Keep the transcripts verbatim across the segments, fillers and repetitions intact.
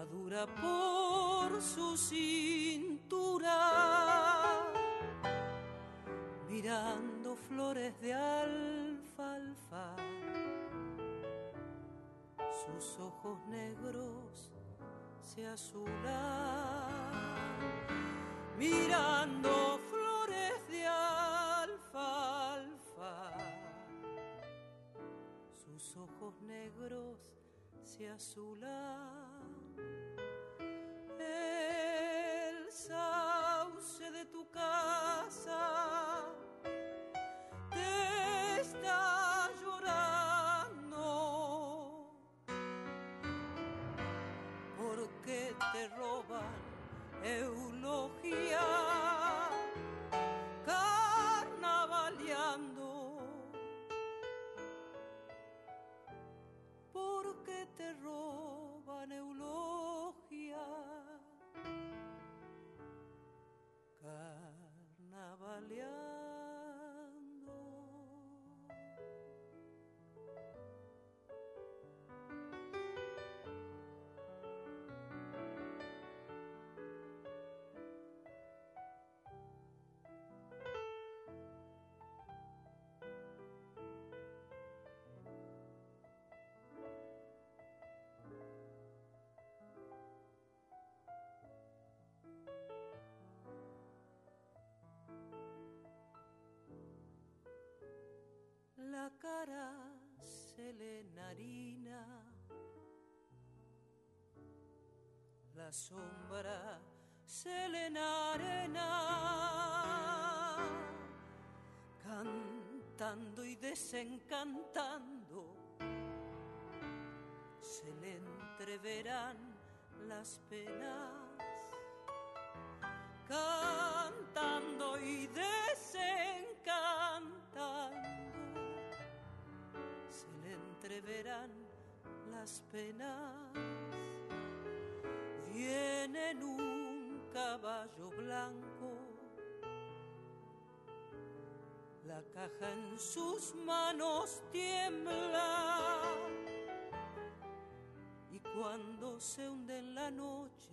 madura por su cintura, mirando flores de alfalfa, sus ojos negros se azulan, mirando flores de alfalfa, sus ojos negros se azulan. El sauce de tu casa te está llorando porque te roban eulogia carnavaleando, porque te roban eulogia carnavaleando. La cara se le enharina, la sombra se le enarena, cantando y desencantando, se le entreverán las penas, cantando y desencantando, se le entreverán las penas. Viene en un caballo blanco, la caja en sus manos tiembla, y cuando se hunde en la noche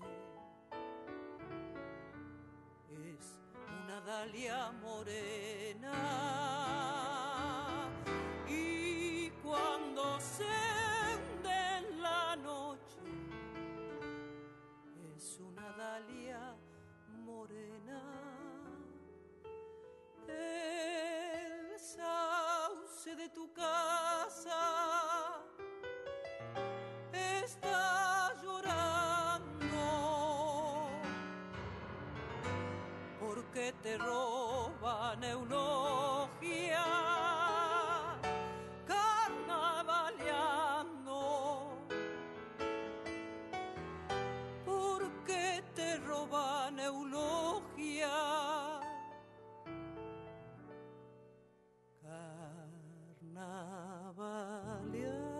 es una dalia morena, y cuando se hunde en la noche es una dalia morena. El sauce de tu casa está llorando porque te roban eulogia carnavaleando, porque te roban eulogia carnavaleando.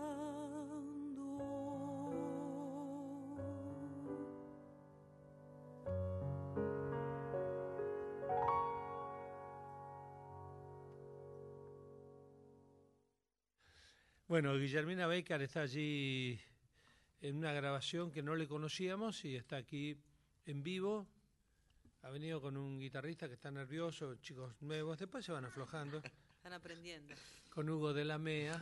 Bueno, Guillermina Baker está allí en una grabación que no le conocíamos y está aquí en vivo. Ha venido con un guitarrista que está nervioso, chicos nuevos, después se van aflojando. Están aprendiendo. Con Hugo de la Mea.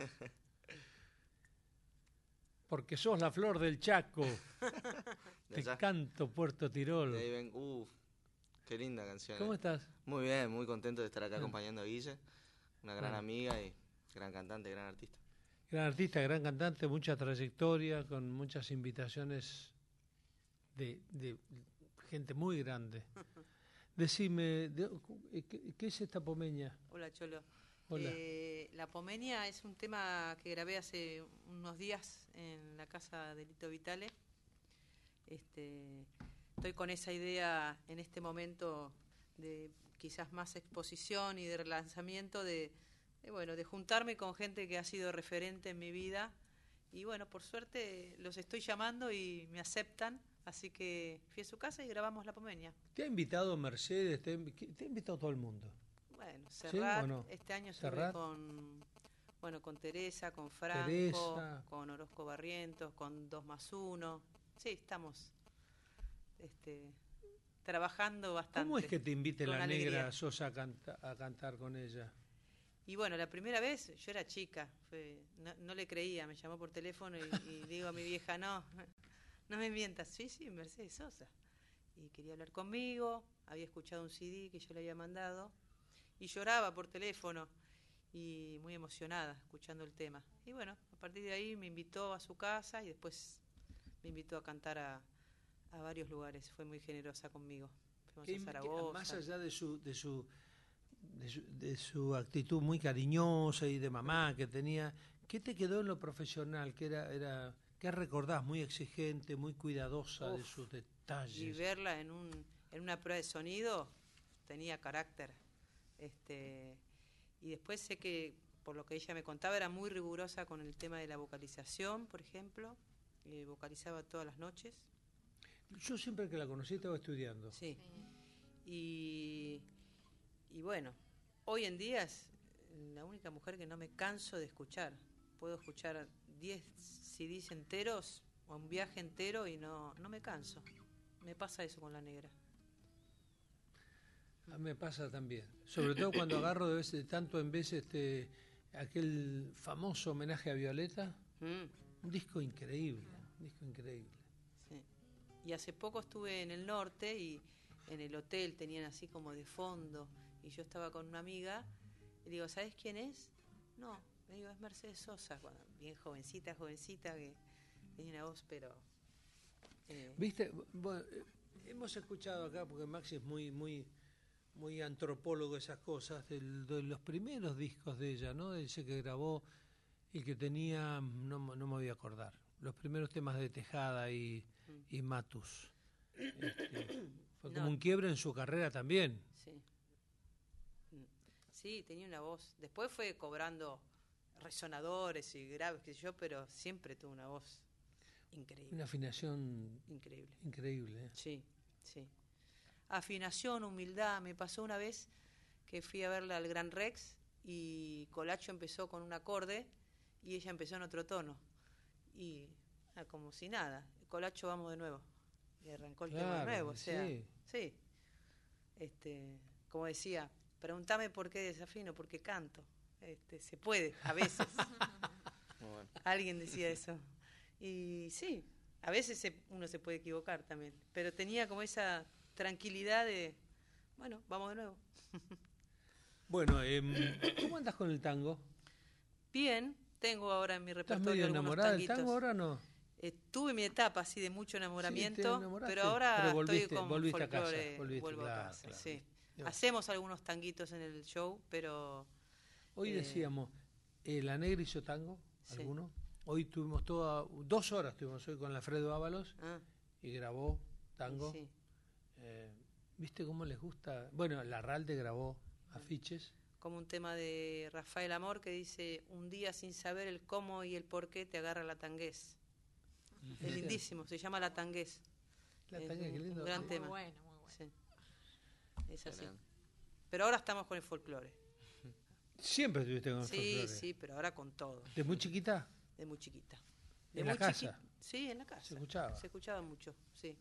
Porque sos la flor del Chaco. Te canto Puerto Tirol. De ahí ven, uff, qué linda canción. ¿Cómo eh. estás? Muy bien, muy contento de estar acá acompañando a Guille, una gran Bueno. amiga y gran cantante, gran artista. Gran artista, gran cantante, mucha trayectoria, con muchas invitaciones de, de gente muy grande. Decime, de, ¿qué, ¿qué es esta pomeña? Hola, Cholo. Hola. Eh, la Pomeña es un tema que grabé hace unos días en la casa de Lito Vitale. Este, estoy con esa idea en este momento de quizás más exposición y de relanzamiento, de, de, bueno, de juntarme con gente que ha sido referente en mi vida. Y bueno, por suerte los estoy llamando y me aceptan. Así que fui a su casa y grabamos La Pomeña. ¿Te ha invitado Mercedes? ¿Te ha, te ha invitado todo el mundo? Bueno, Serrat, ¿Sí o no? este año estuve Serrat. con, bueno, con Teresa, con Franco, Teresa. con Orozco Barrientos, con dos más uno. sí, estamos este, trabajando bastante. ¿Cómo es que te invite con la alegría. negra Sosa a, canta- a cantar con ella? Y bueno, la primera vez yo era chica, fue, no, no le creía, me llamó por teléfono y, y digo a mi vieja, no, no me mientas, sí, sí, Mercedes Sosa. Y quería hablar conmigo, había escuchado un C D que yo le había mandado y lloraba por teléfono y muy emocionada escuchando el tema. Y bueno, a partir de ahí me invitó a su casa y después me invitó a cantar a, a varios lugares, fue muy generosa conmigo. Fuimos ¿Qué- a qué- Zaragoza. más allá de su, de su de su, de su actitud muy cariñosa y de mamá que tenía, ¿qué te quedó en lo profesional? ¿Qué era, era, qué recordás? Muy exigente, muy cuidadosa Uf, de sus Y detalles. verla en, un, en una prueba de sonido tenía carácter. Este, y después sé que, por lo que ella me contaba, era muy rigurosa con el tema de la vocalización, por ejemplo. Eh, vocalizaba todas las noches. Yo siempre que la conocí estaba estudiando. Sí. Y, y bueno, hoy en día es la única mujer que no me canso de escuchar. Puedo escuchar diez C Ds enteros o un viaje entero y no, no me canso. Me pasa eso con la negra. A mí me pasa también. Sobre todo cuando agarro de, vez, de tanto en vez este, aquel famoso homenaje a Violeta. Mm. Un disco increíble, un disco increíble. Sí. Y hace poco estuve en el norte y en el hotel tenían así como de fondo y yo estaba con una amiga y digo, ¿sabes quién es? No, me digo, es Mercedes Sosa, cuando, bien jovencita, jovencita, que tenía una voz, pero... Eh, ¿Viste? Bueno, hemos escuchado acá, porque Maxi es muy, muy, muy antropólogo de esas cosas, del, de los primeros discos de ella, ¿no? Ese que grabó y que tenía, no, no me voy a acordar, los primeros temas de Tejada y, mm. y Matus. Este, fue No. como un quiebre en su carrera también. Sí. Mm. Sí, tenía una voz. Después fue cobrando resonadores y graves, qué sé yo, pero siempre tuvo una voz increíble. Una afinación Increíble. increíble. ¿eh? Sí, sí. Afinación, humildad. Me pasó una vez que fui a verla al Gran Rex y Colacho empezó con un acorde y ella empezó en otro tono. Y ah, como si nada. Colacho, vamos de nuevo. Y arrancó el tema de Claro, nuevo. O sea, sí. sí. Este, como decía, pregúntame por qué desafino, porque canto. Este, se puede, a veces. Muy bueno. Alguien decía eso. Y sí, a veces se, uno se puede equivocar también. Pero tenía como esa tranquilidad de, bueno, vamos de nuevo. Bueno, eh, ¿cómo andas con el tango? Bien, tengo ahora en mi ¿Estás repertorio medio algunos enamorada del tanguitos. tango ahora o no? Eh, tuve mi etapa así de mucho Sí, te enamoramiento, enamoraste, pero ahora pero volviste- estoy con volviste a casa, folclore, volviste, vuelvo claro, a casa, claro. sí. Dios. Hacemos algunos tanguitos en el show, pero Hoy Eh, decíamos, eh, ¿la negra hizo tango? Sí. ¿Alguno? Hoy tuvimos toda, dos horas tuvimos hoy con Alfredo Ábalos ah, y grabó tango. sí. Eh, ¿Viste cómo les gusta? Bueno, Larralde grabó afiches. Como un tema de Rafael Amor que dice, un día sin saber el cómo y el por qué te agarra la tangués. Es lindísimo, se llama La Tangués. La Es tangués, un- qué lindo. un gran Sí. tema. Muy bueno, muy bueno. Sí. Es así. Excelente. Pero ahora estamos con el folclore. Siempre estuviste con el Sí, folclore. sí, pero ahora con todo. ¿De muy chiquita? De muy chiquita. ¿En De la muy casa? chiqui- Sí, en la casa. ¿Se escuchaba? Se escuchaba mucho, sí.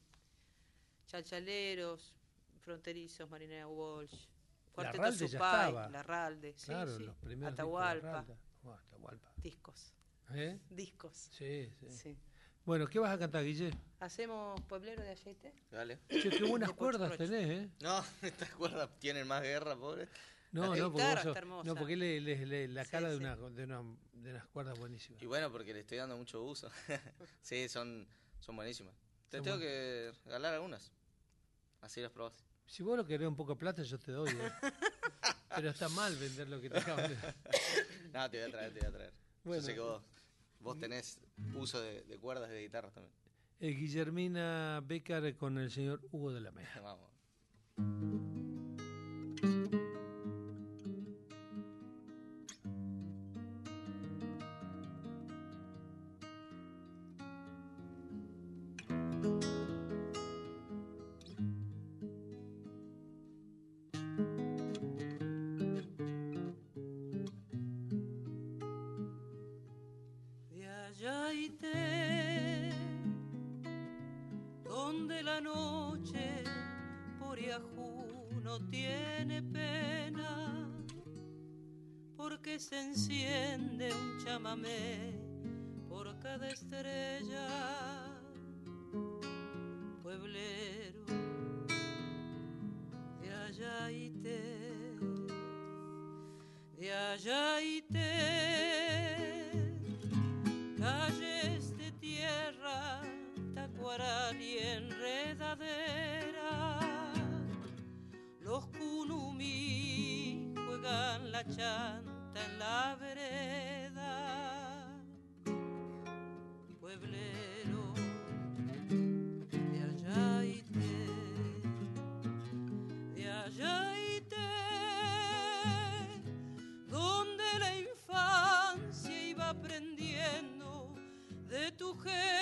Chalchaleros, Fronterizos, Marinera Walsh, Cuarteto Larralde ya Supay, estaba. Larralde, sí, Claro, sí. los primeros Atahualpa, discos de Larralde. Oh, Atahualpa. discos, ¿Eh? discos. Sí, sí, Sí. Bueno, ¿qué vas a cantar, Guille? ¿Hacemos Pueblero de Ayete? Dale. Che, qué buenas De Poch cuerdas Proch. tenés, ¿eh? No, estas cuerdas tienen más guerra, pobre. No, La no, porque, guitarra vos sos- está hermosa. no, porque le, le- le- la Sí, cara de, sí. una, de, una, de unas cuerdas buenísimas. Y bueno, porque le estoy dando mucho uso. Sí, son, son buenísimas. Te Son tengo buen- que regalar algunas. Así las probás. Si vos lo querés un poco de plata, yo te doy. ¿eh? Pero está mal vender lo que te acabo de... No, te voy a traer, te voy a traer. Bueno. Yo sé que vos, vos tenés uso de, de cuerdas y de guitarras también. Eh, Guillermina Becker con el señor Hugo de la Mea. Vamos. De Ayayité donde la noche por Yahoo no tiene pena, porque se enciende un chamamé por cada estrella. Pueblero de Ayaité, de Ayaité, calles de tierra, tacuaral y enredadera, los kunumí juegan la chanta en la vereda. Pueblero de Ayaité, de Ayaité, donde la infancia iba aprendiendo de tu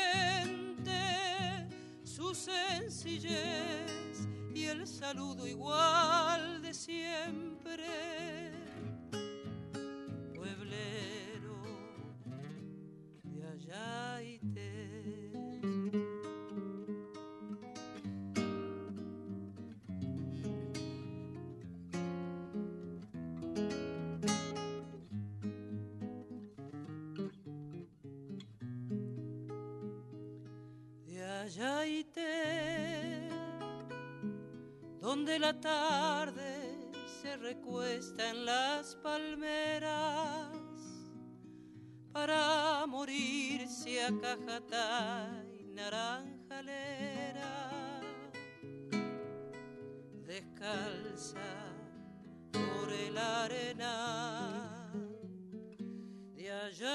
gente su sencillez y el saludo igual de siempre. Pueblero de Ayaité. De Ayaité, donde la tarde se recuesta en las palmeras para morirse a Cajatá y Naranjalera, descalza por el arenal de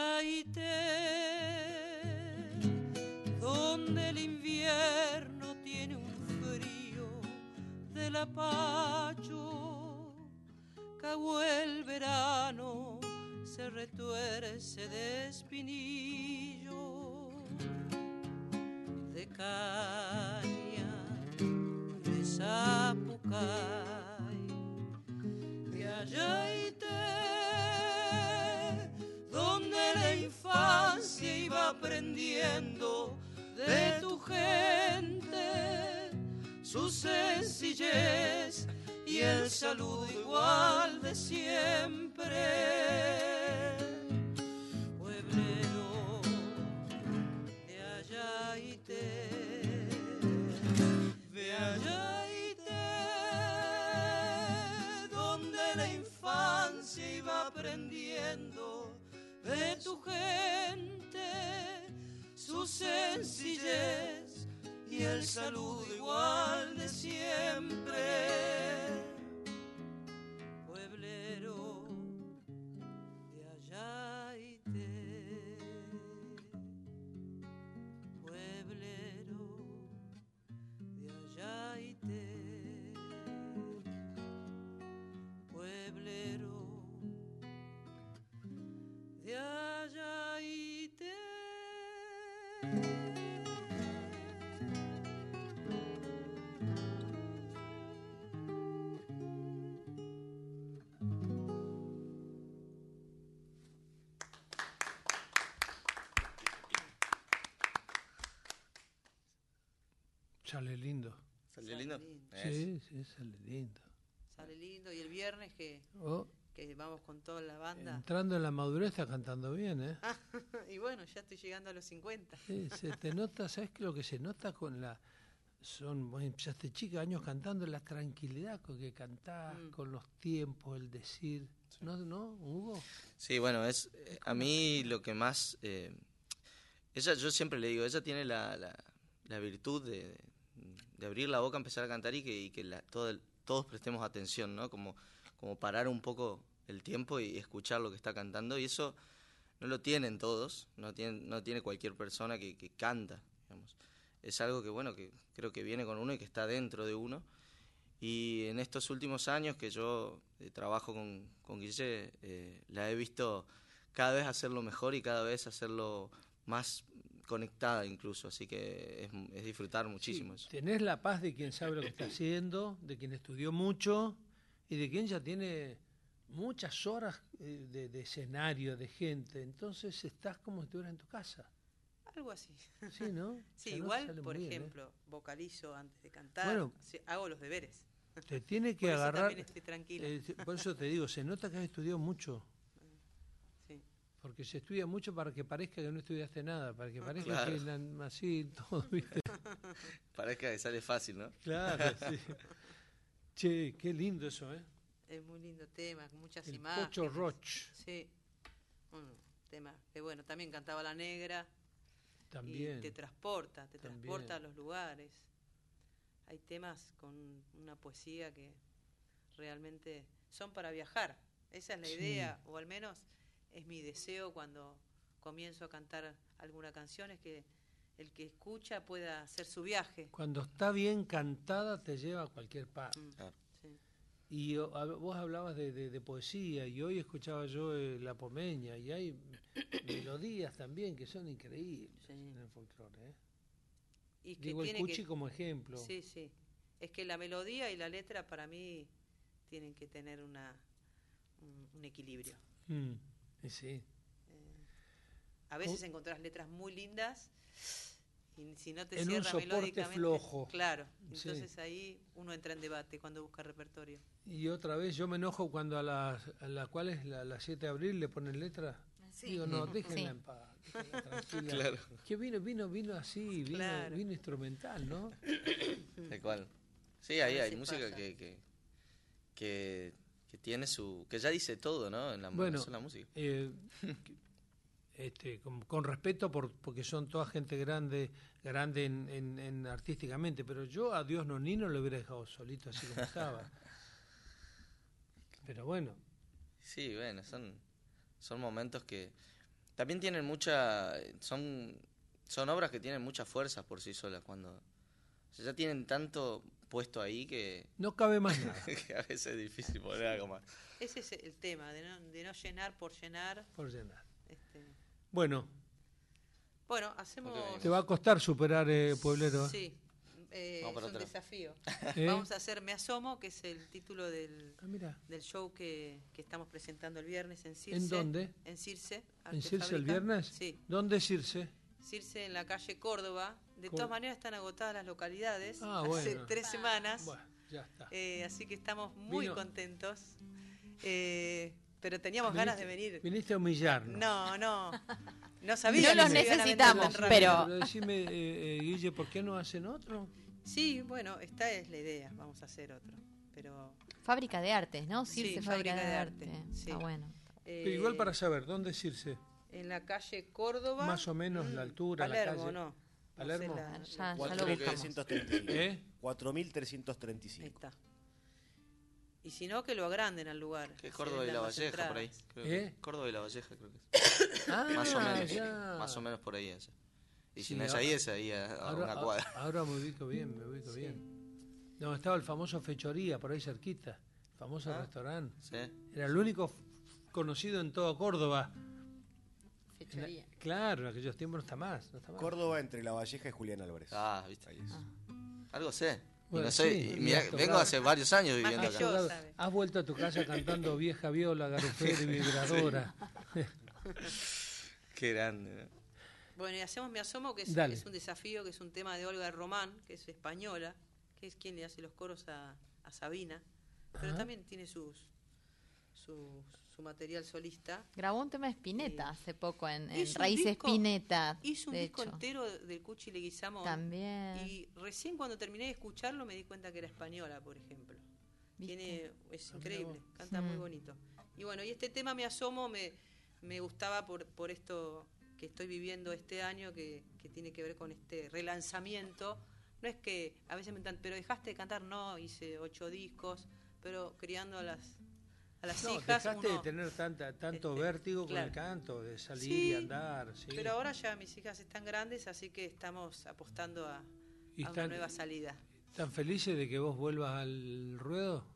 Ayaité, donde el invierno tiene un frío del apacho, cagó el verano, se retuerce de espinillo, de caña, de zapucay, de Ayaité, donde la infancia iba aprendiendo de tu gente su sencillez y el saludo igual de siempre. Pueblero de Ayaité, de Ayaité, donde la infancia iba aprendiendo de tu gente su sencillez y el saludo igual de siempre. Pueblero de Ayaité, pueblero de Ayaité, pueblero de Ayaité. Sale lindo. ¿Salió Sale lindo? lindo. Es. Sí, sí, sale lindo. Sale lindo. Y el viernes que, Oh, que vamos con toda la banda. entrando en la madurez está cantando bien, ¿eh? Ah, y bueno, ya estoy llegando a los cincuenta. Sí, se te nota, ¿sabes qué? Lo que se nota con la... Son, vos empezaste chica, años cantando, la tranquilidad con que cantás, Mm. con los tiempos, el decir. ¿No, no, Hugo? Sí, bueno, es eh, a mí lo que más... eh, ella, yo siempre le digo, ella tiene la, la, la virtud de, de abrir la boca, empezar a cantar y que, y que la, todo el- todos prestemos atención, ¿no? Como, como parar un poco el tiempo y escuchar lo que está cantando. Y eso no lo tienen todos, no, tienen, no tiene cualquier persona que, que canta, digamos. Es algo que, bueno, que creo que viene con uno y que está dentro de uno. Y en estos últimos años que yo eh, trabajo con, con Guille, eh, la he visto cada vez hacerlo mejor y cada vez hacerlo más conectada incluso, así que es, es disfrutar muchísimo Sí, eso. tenés la paz de quien sabe lo que está haciendo, de quien estudió mucho y de quien ya tiene muchas horas eh, de, de escenario, de gente. Entonces estás como si estuvieras en tu casa. Algo así. Sí, ¿no? Sí, Se igual, sale por muy bien, ¿eh? ejemplo, vocalizo antes de cantar, Bueno. sí, hago los deberes. Te tiene que Por eso agarrar. también estoy tranquila. eh, por eso te digo, se nota que has estudiado mucho. Sí. Porque se estudia mucho para que parezca que no estudiaste nada, para que parezca Claro. que na- así todo, ¿viste? Parezca que sale fácil, ¿no? Claro, sí. Che, qué lindo eso, ¿eh? Es muy lindo tema, con muchas El imágenes. Pocho Roch Sí. Un tema que bueno, también cantaba La Negra. también. Y te transporta, te También. transporta a los lugares. Hay temas con una poesía que realmente son para viajar. Esa es la Sí. idea, o al menos es mi deseo cuando comienzo a cantar alguna canción, es que el que escucha pueda hacer su viaje. Cuando está bien cantada te lleva a cualquier parte. Mm, Claro. sí. Y o- a- vos hablabas de, de- de poesía y hoy escuchaba yo eh, La Pomeña y hay melodías también que son increíbles Sí. en el folclore. ¿eh? Y que Digo el tiene Cuchi que, como ejemplo. sí, sí. Es que la melodía y la letra para mí tienen que tener una un, un equilibrio. Mm, y sí. Eh, a veces encontrás letras muy lindas y si no te En un cierra soporte melódicamente, flojo. claro, Sí. entonces ahí uno entra en debate cuando busca repertorio. Y otra vez yo me enojo cuando a las a la cual es la, la siete de abril le ponen letra. Sí. Digo, no, déjenla Sí. en paz, déjenla tranquila. Claro. Que vino, vino, vino así, vino, Claro. vino instrumental, ¿no? Tal cual. Sí, ahí A hay veces música pasa. que, que, que, que tiene su... que ya dice todo, ¿no? En la, Bueno, en la música. Eh, este, con, con respeto por, porque son toda gente grande, grande en, en, en artísticamente, pero yo a Dios Nonino lo hubiera dejado solito así como estaba. Pero bueno, Sí, bueno, son, son momentos que también tienen mucha... son, son obras que tienen mucha fuerza por sí solas, cuando o sea, ya tienen tanto puesto ahí que, no cabe más nada. que a veces es difícil poner algo más. Ese es el tema, de no, de no llenar por llenar. Por llenar. Este. Bueno, Bueno, hacemos... Ok. te va a costar superar, eh, Pueblero. Sí, eh, Vamos es para un otro. desafío. ¿Eh? Vamos a hacer Me Asomo, que es el título del, Ah, mira, del show que, que estamos presentando el viernes en Circe. ¿en dónde? En Circe. ¿En Arte Circe el Fábrica. viernes? Sí, ¿Dónde es Circe? Circe en la calle Córdoba. De Cor- todas maneras están agotadas las localidades. Ah, hace bueno. tres semanas. Bueno, ya está. Eh, así que estamos muy Vino- contentos. Eh, pero teníamos ganas de venir. Viniste a humillarnos. No, no. No sabía No que los se iban a vender necesitamos, tan rápido. pero- Pero decime, eh, eh, Guille, ¿por qué no hacen otro? Sí, bueno, esta es la idea. Vamos a hacer otro. Pero Fábrica de artes, ¿no? Sí, Circe, Fábrica Fábrica de de Arte, Arte. sí. Está bueno. Pero igual eh, para saber, ¿dónde es Circe? en la calle Córdoba. Más o menos la altura, la Palermo, calle. no. No Palermo. sé la- Ya- ya lo cuatro mil buscamos. trescientos treinta y cinco. ¿Eh? cuatro mil trescientos treinta y Ahí cinco. está. Y si no, que lo agranden al lugar. Que se Córdoba y vendan La más Valleja, por ahí. entradas. creo que- ¿Eh? Córdoba y La Valleja, creo que es. Ah, Más o menos. ya. Más o menos por ahí esa. Y Sí, si no es ahora- ahí, es ahí a, a Ahora, una cuadra. a- ahora me ubico bien, me ubico Sí. bien. No, estaba el famoso Fechoría, por ahí cerquita. El famoso Ah. restaurante. ¿Sí? Era el único f- conocido en toda Córdoba. En la- Fechoría. claro, en aquellos tiempos no está más. No está más. Córdoba entre La Valleja y Julián Álvarez. Ah, viste. Ahí es. Algo sé. Y Bueno, no sé, sí, y y mirá, has vengo tocado. hace varios años Más viviendo que acá. yo. Has- sabe. Has vuelto a tu casa cantando Vieja Viola, Garufera y Vibradora. Qué grande. ¿no? Bueno, y hacemos Me Asomo, que es, Dale. es un desafío, que es un tema de Olga Román, que es española, que es quien le hace los coros a, a Sabina, pero Ajá. también tiene sus, sus su material solista. Grabó un tema de Spinetta Sí. hace poco en, en Hizo un Raíces disco- Spinetta. Hizo un de disco hecho. entero del Cuchi Leguizamón. También. Y recién cuando terminé de escucharlo me di cuenta que era española, por ejemplo. ¿Viste? Tiene, es Ah, increíble, mira vos. canta muy Mm. bonito. Y bueno, y este tema Me Asomo me, me gustaba por, por esto que estoy viviendo este año, que, que tiene que ver con este relanzamiento. No es que a veces me preguntan, pero dejaste de cantar, no, hice ocho discos, pero criando a las, a las No, hijas. dejaste uno- de tener tanta, tanto este, vértigo con claro. el canto, de salir Sí, y andar. Sí. Pero ahora ya mis hijas están grandes, así que estamos apostando a, ¿Y a una están, nueva salida. están felices de que vos vuelvas al ruedo?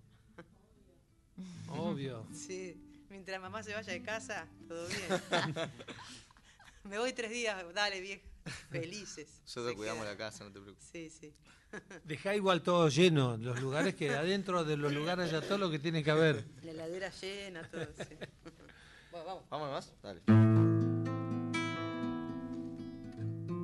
Obvio. Sí, mientras mamá se vaya de casa, todo bien. Me voy tres días, dale vieja, felices. Nosotros Se cuidamos queda. la casa, no te preocupes. Sí, sí. Dejá igual todo lleno, los lugares que adentro de los lugares ya todo lo que tiene que haber. La heladera llena, todo. Sí. Bueno, vamos. ¿Vamos más? Dale.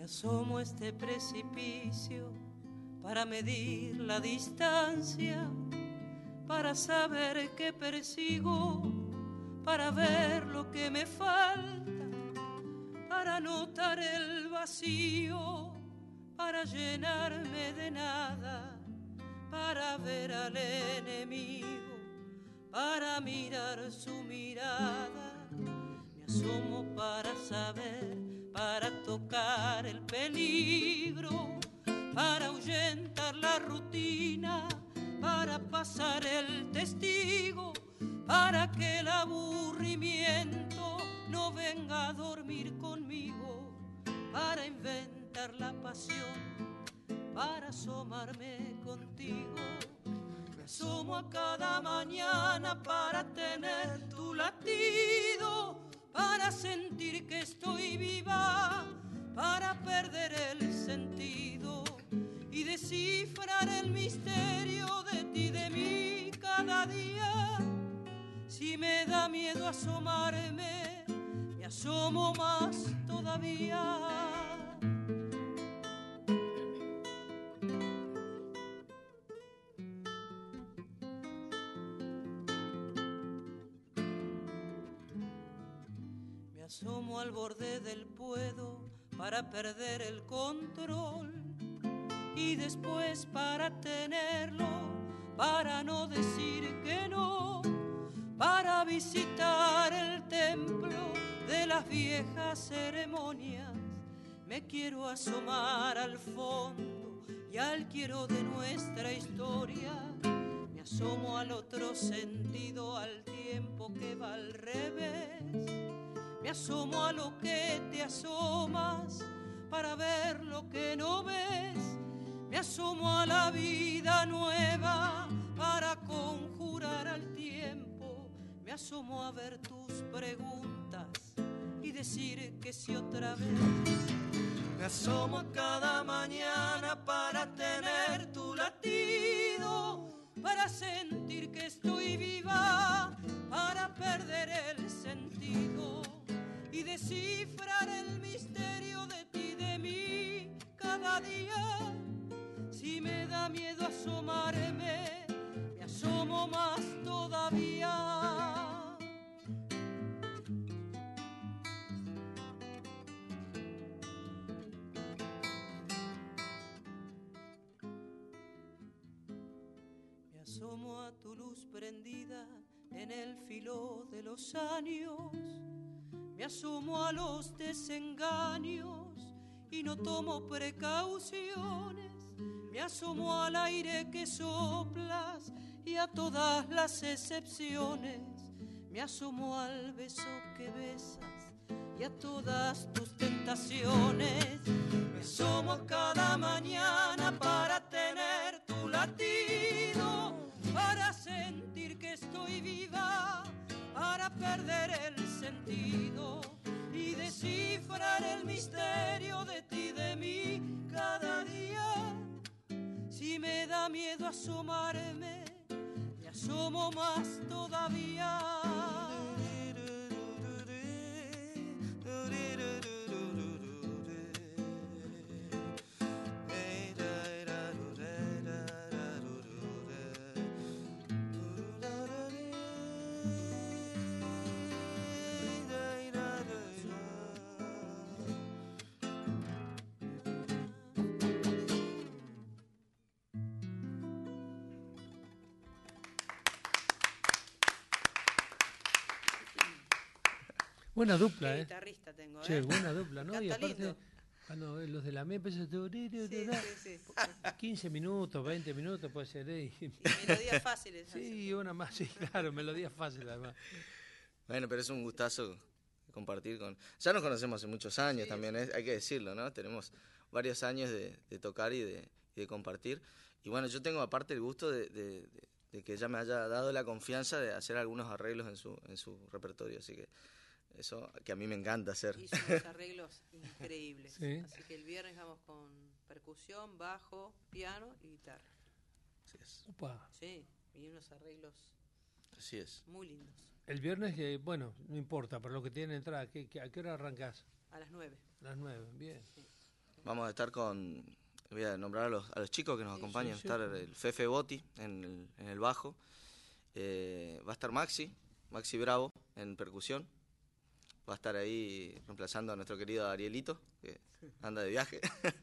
asomo a este precipicio para medir la distancia, para saber qué persigo, para ver lo que me falta, para notar el vacío, para llenarme de nada, para ver al enemigo, para mirar su mirada. Me asomo para saber, para tocar el peligro, para ahuyentar la rutina, para pasar el testigo, para que el aburrimiento no venga a dormir conmigo, para inventar la pasión, para asomarme contigo. Me asomo a cada mañana para tener tu latido, para sentir que estoy viva, para perder el sentido y descifrar el misterio de ti, de mí cada día. Si me da miedo asomarme, me asomo más todavía. Me asomo al borde del puedo para perder el control y después para tenerlo, para no decir que no, para visitar el templo de las viejas ceremonias. Me quiero asomar al fondo y al quiero de nuestra historia. Me asomo al otro sentido, al tiempo que va al revés. Me asomo a lo que te asomas para ver lo que no ves. Me asomo a la vida nueva para conjurar al tiempo. Me asomo a ver tus preguntas y decir que sí otra vez. Me asomo a cada mañana para tener tu latido, para sentir que estoy viva, para perder el sentido y descifrar el misterio de ti, de mí, cada día. Si me da miedo asomarme, me asomo más todavía. Me asomo a tu luz prendida en el filo de los años. Me asomo a los desengaños y no tomo precauciones. Me asomo al aire que soplas y a todas las excepciones. Me asomo al beso que besas y a todas tus tentaciones. Me asomo cada mañana para tener tu latido, para sentir que estoy viva, para perder el sentido y descifrar el misterio de ti, de mí, cada día. Si me da miedo asomarme, me asomo más todavía. Buena dupla, Qué ¿eh? guitarrista tengo, ¿eh? Che, buena dupla, ¿no? Canta Y aparte, lindo. cuando los de la M E P empiezan Sí, sí, sí. quince minutos, veinte minutos puede ser, ¿eh? Y melodías fáciles. Sí, una más, sí, claro, melodía fácil además. Bueno, pero es un gustazo compartir con... Ya nos conocemos hace muchos años Sí, también, ¿eh? Hay que decirlo, ¿no? Tenemos varios años de, de tocar y de, y de compartir. Y bueno, yo tengo aparte el gusto de, de, de, de que ella me haya dado la confianza de hacer algunos arreglos en su, en su repertorio, así que eso que a mí me encanta hacer. Hizo unos arreglos increíbles. Sí. Así que el viernes vamos con percusión, bajo, piano y guitarra. Así es. Opa. Sí, y unos arreglos Así es. muy lindos. El viernes, que bueno, no importa, pero lo que tiene entrada, ¿qué, qué, ¿a qué hora arrancás? A las nueve. A las nueve, bien. Sí. vamos a estar con, voy a nombrar a los, a los chicos que nos Sí, acompañan, sí, sí. estar el Fefe Botti en el, en el bajo, eh, va a estar Maxi, Maxi Bravo en percusión, va a estar ahí reemplazando a nuestro querido Arielito, que anda de viaje,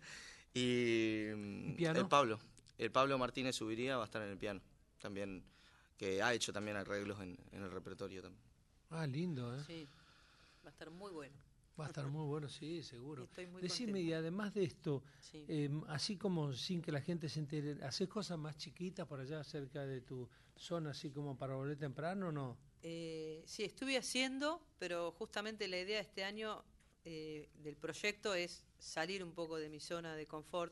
y mm, piano? el Pablo, el Pablo Martínez Subiría va a estar en el piano, también, que ha hecho también arreglos en, en el repertorio también. Ah, lindo, ¿eh? Sí, va a estar muy bueno. Va a estar muy bueno, sí, seguro. Estoy muy Decime, contenta. y además de esto, Sí. eh, así como sin que la gente se entere, ¿haces cosas más chiquitas por allá cerca de tu zona, así como para volver temprano o no? Eh, sí, estuve haciendo, pero justamente la idea este año eh, del proyecto es salir un poco de mi zona de confort.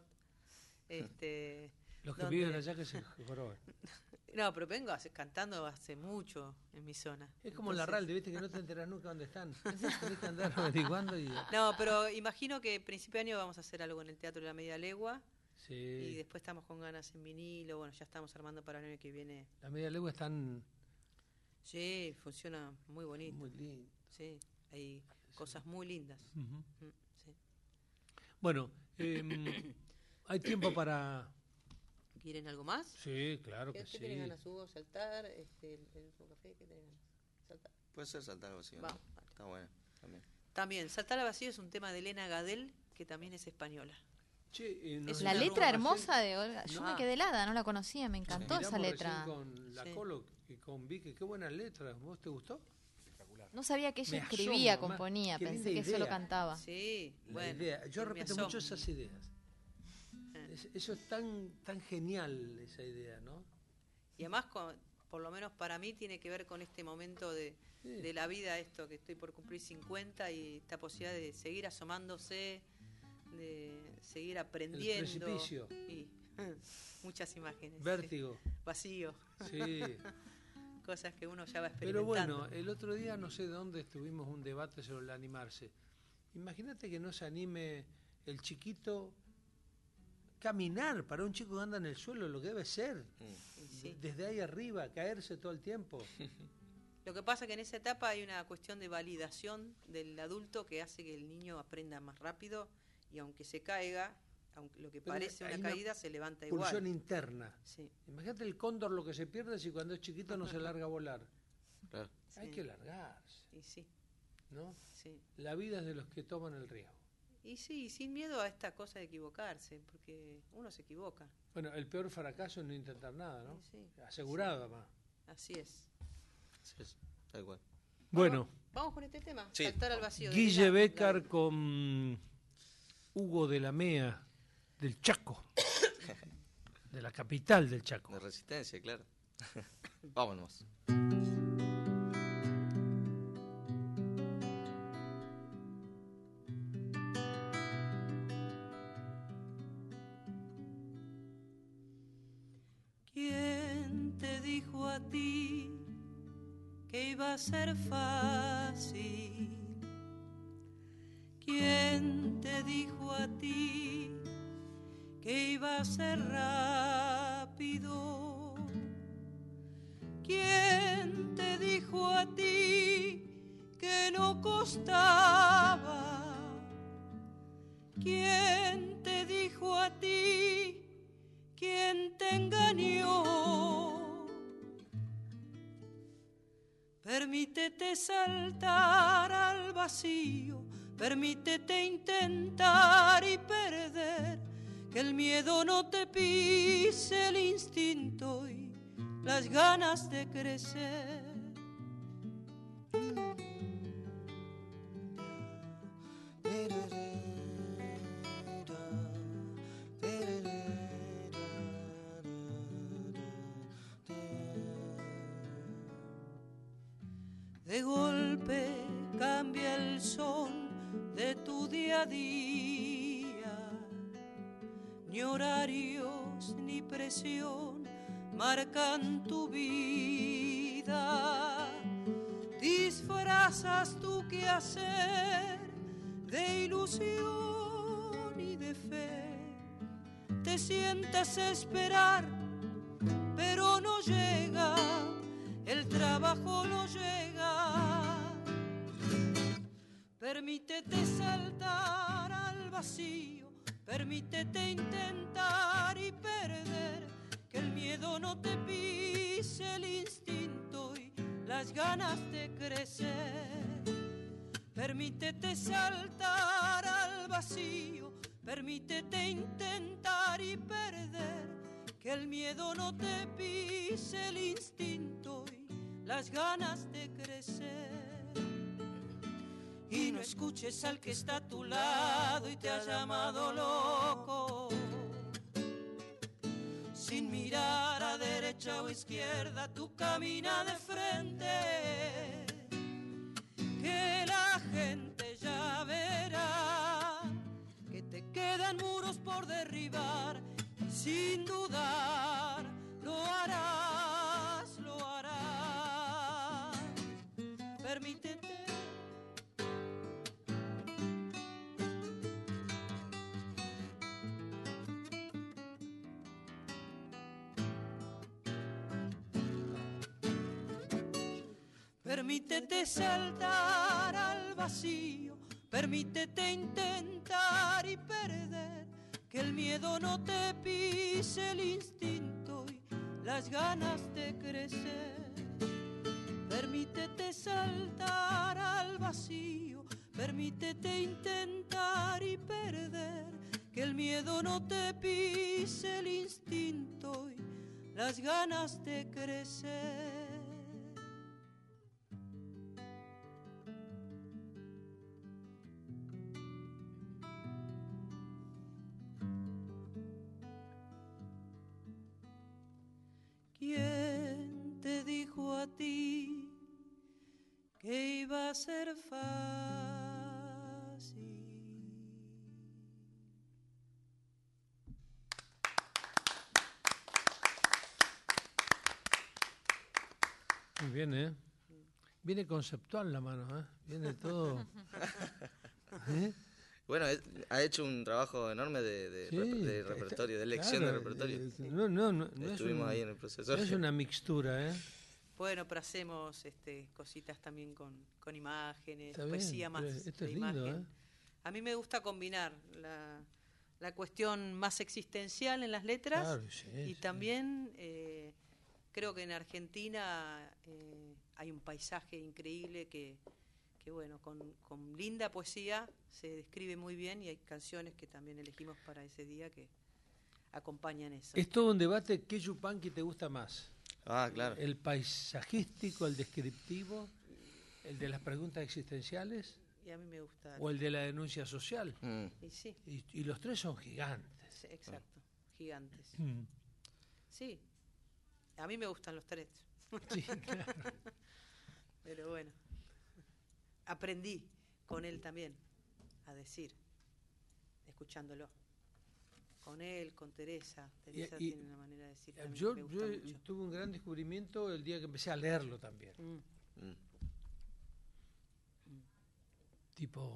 Este, Los que donde- viven allá que se joroban. No, pero vengo hace- cantando hace mucho en mi zona. Es como en la Entonces- Ralde, viste que no te enteras nunca dónde están. Tenés que andar averiguando y... No, pero imagino que principio de año vamos a hacer algo en el Teatro de la Media Legua y Sí, después estamos con ganas en vinilo. Bueno, ya estamos armando para el año que viene. la media legua están Sí, funciona muy bonito. muy lindas. Sí, hay cosas muy lindas. Ujú. Mm, sí. Bueno, em, hay tiempo para... ¿Quieren algo más? Sí, claro que ¿Qué, sí. qué tienen ganas, Hugo? ¿Saltar? Este, el, el café? ¿Qué tienen ganas? Saltar. Puede ser saltar al vacío, ¿no? Vamos, vale. Está bueno también. También, Saltar al vacío es un tema de Elena Gadel, que también es española. Che, eh, nos Es La una letra enteramos hermosa de Olga. Yo Ah. me quedé helada, no la conocía, me encantó recién- esa miramos letra. recién con la Sí. Colo y con Vicky, qué buenas letras. ¿Vos te gustó? No sabía que Me ella escribía, asombra, componía, qué pensé linda que solo idea. cantaba. Sí, La bueno. idea. Yo me respeto asombra. mucho esas ideas. Eh. Es- eso es tan tan genial, esa idea, ¿no? Y además, con- por lo menos para mí, tiene que ver con este momento de, Sí. de la vida, esto que estoy por cumplir cincuenta y esta posibilidad de seguir asomándose, de seguir aprendiendo. precipicio. Y muchas imágenes. sí. Vértigo. Vacío, Sí. cosas que uno ya va Pero experimentando. bueno, el otro día no sé de dónde estuvimos un debate sobre el animarse. Imagínate que no se anime el chiquito caminar para un chico que anda en el suelo, lo que debe ser. Mm. Y sí. Desde ahí arriba, caerse todo el tiempo. Lo que pasa que en esa etapa hay una cuestión de validación del adulto que hace que el niño aprenda más rápido y aunque se caiga, aunque lo que Pero parece hay una una caída, se levanta Pulsión igual. interna. Sí, Imagínate el cóndor lo que se pierde si cuando es chiquito no se larga a volar. Claro. Hay sí. que largarse, Y sí, ¿no? sí. La vida es de los que toman el riesgo. Y sí, sin miedo a esta cosa de equivocarse, porque uno se equivoca. Bueno, el peor fracaso es no intentar nada, ¿no? Sí, sí. Asegurado, además. Así es. Sí, es, tal cual. Bueno, Vamos con este tema, Sí. saltar al vacío. de Guille Elena Becar Gadel. con Hugo de la Mea, del Chaco, de la capital del Chaco. De resistencia, claro. Vámonos. ¿Quién te dijo a ti que iba a ser fácil? ¿Quién te dijo a ti que iba a ser rápido? ¿Quién te dijo a ti que no costaba? ¿Quién te dijo a ti? ¿Quién te engañó? Permítete saltar al vacío, permítete intentar y perder, que el miedo no te pise el instinto y las ganas de crecer. De golpe cambia el son de tu día a día, ni horarios ni presión marcan tu vida. Disfrazas tu quehacer de ilusión y de fe, te sientes esperar, pero no llega, el trabajo no llega. Permítete saltar al vacío, permítete intentar y perder, que el miedo no te pise el instinto y las ganas de crecer. Permítete saltar al vacío, permítete intentar y perder, que el miedo no te pise el instinto y las ganas de crecer. Y no escuches al que está a tu lado y te ha llamado loco, sin mirar a derecha o izquierda, tú camina de frente, que la gente ya verá que te quedan muros por derribar, y sin dudar lo harás, lo harás. Permítete. Permítete saltar al vacío, permítete intentar y perder, que el miedo no te pise el instinto y las ganas de crecer. Permítete saltar al vacío, permítete intentar y perder, que el miedo no te pise el instinto y las ganas de crecer. ¿Quién te dijo a ti que iba a ser fácil? Muy bien, ¿eh? Viene conceptual la mano, ¿eh? Viene todo... ¿Eh? Bueno, es- ha hecho un trabajo enorme de, de, Sí, rep- de está- repertorio, de elección claro, de repertorio. eh, No, no, no, no es, Estuvimos un- ahí en el proceso. no es una mixtura, ¿eh? Bueno, pero hacemos este, cositas también con, con imágenes, Está bien, poesía más pero esto de es lindo, imagen. ¿eh? A mí me gusta combinar la, la cuestión más existencial en las letras Claro, sí, y sí. también eh, creo que en Argentina eh, hay un paisaje increíble que, que bueno, con, con linda poesía se describe muy bien y hay canciones que también elegimos para ese día que acompañan eso. Es todo un debate, ¿qué yupanqui te gusta más? Ah, claro. ¿El paisajístico, el descriptivo, el de las preguntas existenciales Y a mí me gusta. o el de la denuncia social? Mm. Y sí, Y, y los tres son gigantes. sí, exacto, gigantes. Mm. Sí, a mí me gustan los tres. Sí, claro. Pero bueno, aprendí con él también a decir, escuchándolo. Con él, con Teresa. Teresa y- tiene una manera de decir también Yo, que me yo gusta mucho. tuve un gran descubrimiento el día que empecé a leerlo también. Mm, Mm. Tipo,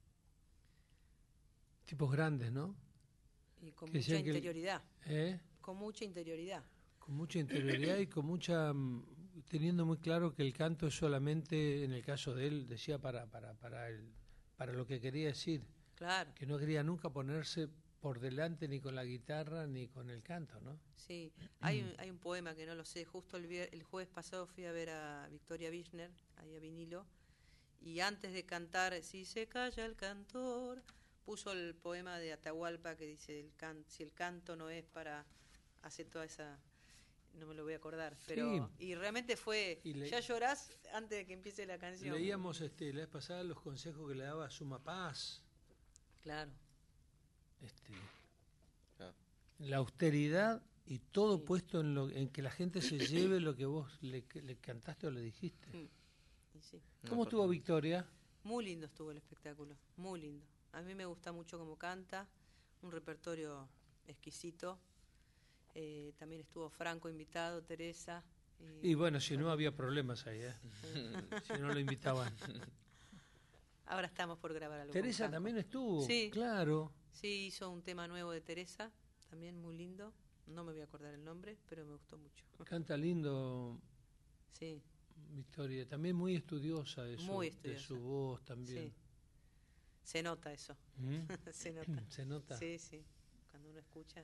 tipos grandes, ¿no? Y con Que mucha decían que el- interioridad, ¿Eh? con mucha interioridad. Con mucha interioridad y con mucha... mm, teniendo muy claro que el canto es solamente, en el caso de él, decía para, para, para, el, para lo que quería decir, Claro, que no quería nunca ponerse por delante ni con la guitarra ni con el canto, ¿no? sí. Hay, un- hay un poema que no lo sé. Justo el, vier- el jueves pasado fui a ver a Victoria Birchner, ahí a vinilo, y antes de cantar Si se calla el cantor, puso el poema de Atahualpa que dice, el can, si el canto no es para hacer toda esa... No me lo voy a acordar, pero... Y realmente fue... Y le- ya llorás antes de que empiece la canción. Leíamos este, la vez pasada los consejos que le daba Suma Paz, Claro, este, Claro. la austeridad y todo Sí. puesto en, lo, en que la gente se lleve lo que vos le, le cantaste o le dijiste. Mm. y sí. ¿Cómo No, estuvo Victoria? Muy lindo estuvo el espectáculo, muy lindo. A mí me gusta mucho cómo canta, un repertorio exquisito. Eh, también estuvo Franco invitado, Teresa. eh, Y bueno, si no había problemas ahí, ¿eh? Si no lo invitaban. Ahora estamos por grabar algo. con Teresa Franco. también estuvo, Sí. claro. Sí, hizo un tema nuevo de Teresa, también muy lindo. No me voy a acordar el nombre, pero me gustó mucho. Canta lindo Sí, Victoria, también muy estudiosa de su, Muy de estudiosa. su voz también. sí. se nota eso. ¿Mm? Se nota. ¿Se nota? Sí, sí. Cuando uno escucha.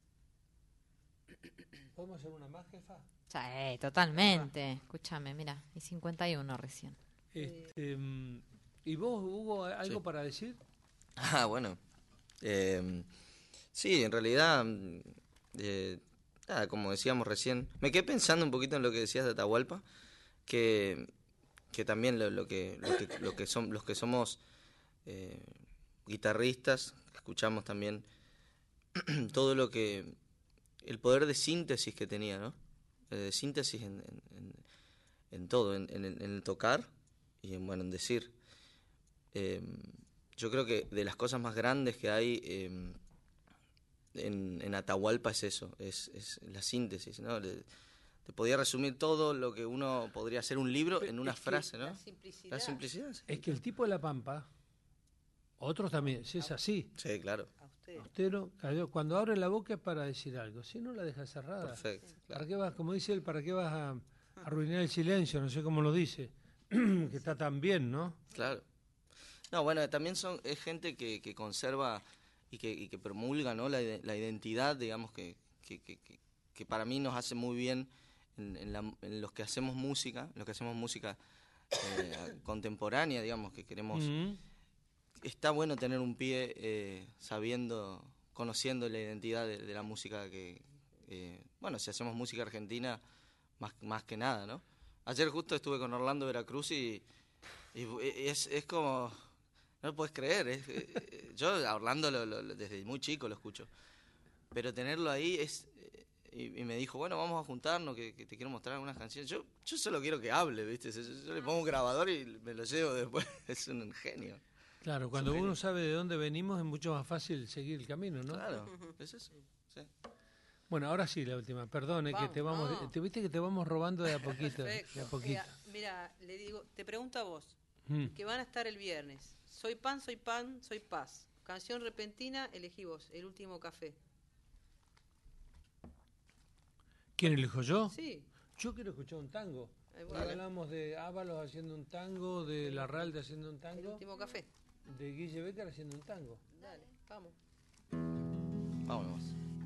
¿Podemos hacer una más, jefa? Sí, totalmente. Escúchame, mira, y cincuenta y uno recién. Este, mm, ¿Y vos, Hugo, algo Sí. para decir? Ah, bueno. Eh, sí, en realidad, mm, eh, nada, como decíamos recién, me quedé pensando un poquito en lo que decías de Atahualpa, que, que también lo, lo que, lo que, lo que son, los que somos eh, guitarristas, escuchamos también todo lo que, el poder de síntesis que tenía, ¿no? Eh, de síntesis en, en, en, en todo, en, en, el- en el tocar y en, bueno, en decir. Eh, yo creo que de las cosas más grandes que hay eh, en, en Atahualpa es eso, es, es la síntesis, ¿no? Le- te podía resumir todo lo que uno podría hacer un libro Pero en una es que frase, ¿no? La simplicidad. La simplicidad. Sí, Es que el tipo de La Pampa, otros también, si es así, sí, claro, A usted. austero, callado, cuando abre la boca es para decir algo, si no la deja cerrada. perfecto. ¿Para Claro. qué vas, como dice él, para qué vas a arruinar el silencio? No sé cómo lo dice, que está tan bien, ¿no? Claro. No, bueno, también son es gente que, que conserva y que, y que promulga, ¿no? la, ide- la identidad, digamos, que, que, que, que- que para mí nos hace muy bien en, en, la- en los que hacemos música, los que hacemos música eh, contemporánea, digamos, que queremos... Mm. Está bueno tener un pie eh, sabiendo, conociendo la identidad de, de la música que... eh, bueno, si hacemos música argentina, más, más que nada, ¿no? Ayer justo estuve con Orlando Veracruz y, y es, es como... No lo puedes creer. Es, eh, yo a Orlando lo- lo- lo- desde muy chico lo escucho. Pero tenerlo ahí es... eh, Y, y me dijo, bueno, vamos a juntarnos, que, que te quiero mostrar algunas canciones. Yo yo solo quiero que hable, ¿viste? Yo, yo le pongo un grabador y me lo llevo después. Es un genio. Claro, cuando Supongo. uno sabe de dónde venimos es mucho más fácil seguir el camino, ¿no? Claro, es eso. Sí. Bueno, ahora sí, la última. Perdón, es que Vamos, te vamos, no. te viste que te vamos robando de a poquito, Perfecto. de a poquito. Mira, mira, le digo, te pregunto a vos, Mm. que van a estar el viernes. Soy pan, soy pan, soy paz. Canción repentina, elegí vos, El último café. ¿Quién elijo yo? Sí. Yo quiero escuchar un tango. Ahí Hoy voy. hablamos de Ábalos haciendo un tango, de Larralde haciendo un El tango, último café. de Guille Becker haciendo un tango. Dale, vamos. Vámonos.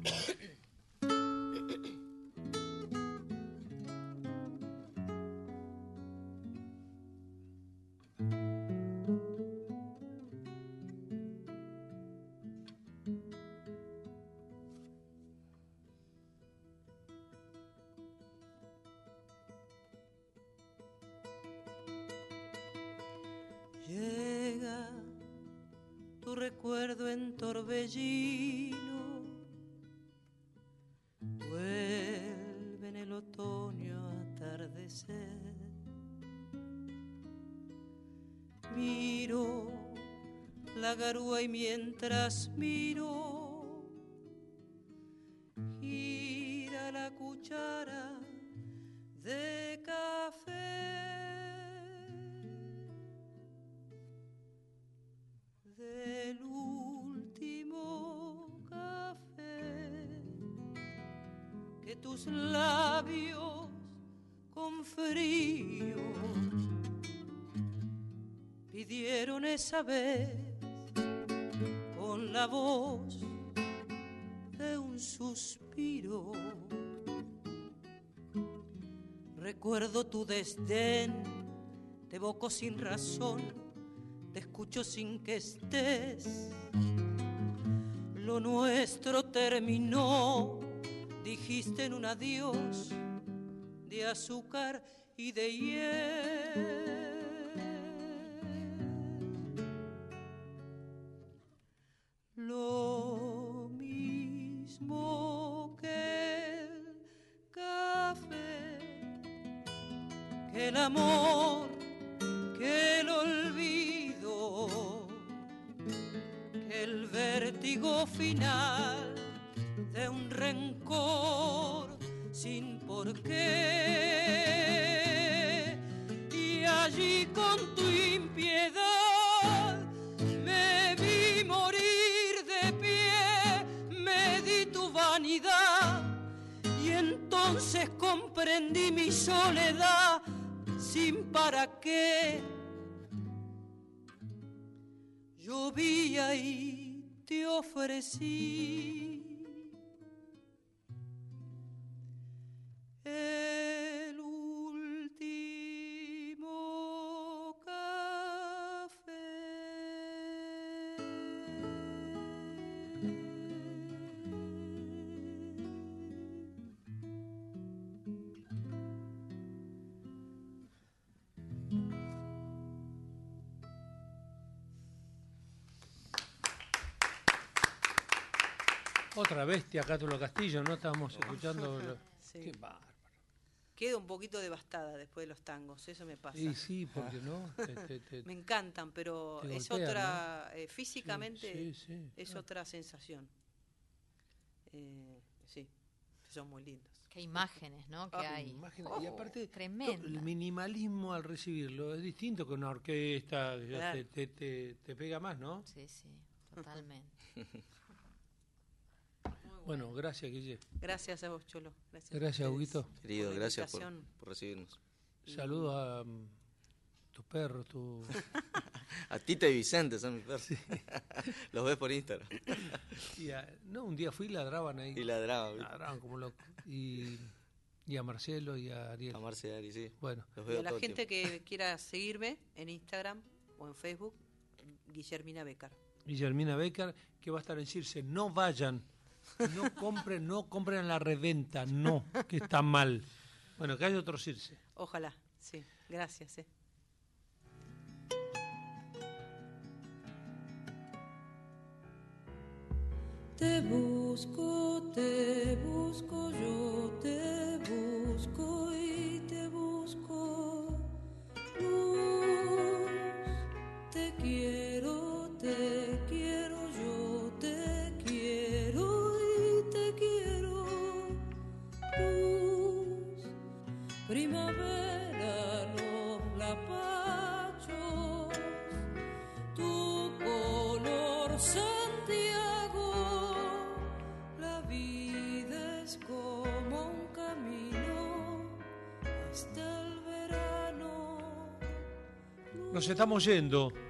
Llega tu recuerdo en torbellino, vuelve en el otoño a atardecer. Miro la garúa y mientras miro, gira la cuchara de café. Del último café que tus labios con frío pidieron esa vez con la voz de un suspiro. Recuerdo tu desdén, te evoco sin razón, te escucho sin que estés. Lo nuestro terminó, dijiste en un adiós de azúcar y de hiel. Lo mismo que el café, que el amor, que el olvido, que el vértigo final de un rencor sin por qué. Y allí con tu impiedad me vi morir de pie, me di tu vanidad y entonces comprendí mi soledad sin para qué. llovía y te ofrecí el último café. Otra bestia, Cátulo Castillo, ¿no? Estábamos escuchando. Lo... Sí. Qué bárbaro. Quedo un poquito devastada después de los tangos, eso me pasa. Y sí, porque no. Te, te, te, Me encantan, pero te es golpea, otra, eh, físicamente Sí, sí, sí. es Ah. otra sensación. Eh, sí, son muy lindos. Qué imágenes, ¿no? Que Ah, hay. Imagina- y aparte, to- Tremenda. el minimalismo al recibirlo es distinto que una orquesta, que ya Claro. te, te, te, te pega más, ¿no? Sí, sí, totalmente. Bueno, gracias, Guille. Gracias a vos, Cholo. Gracias, a Gracias, ustedes Huguito. Querido, por la gracias por, invitación. por recibirnos. Y- Saludos a um, tus perros, tu... A Tita y Vicente son mis perros. Los ves por Instagram. y a- no, un día fui y ladraban ahí. Y ladraban, ¿viste? Ladraban como locos. Y, y a Marcelo y a Ariel. A Marce y Ari, sí. Bueno, Los Y veo a la todo el gente tiempo. que quiera seguirme en Instagram o en Facebook, Guillermina Becar. Guillermina Becker, que va a estar en Circe. No vayan, no compren, no compren en la reventa, no, que está mal. Bueno, que haya otro Circe. Ojalá, sí. Gracias, eh. Te busco, te busco, yo te busco y te busco. Luz, te quiero, te quiero, yo te quiero y te quiero. Luz, primavera, los lapachos, tu color Santiago, la vida es como un camino hasta el verano. Nos estamos yendo.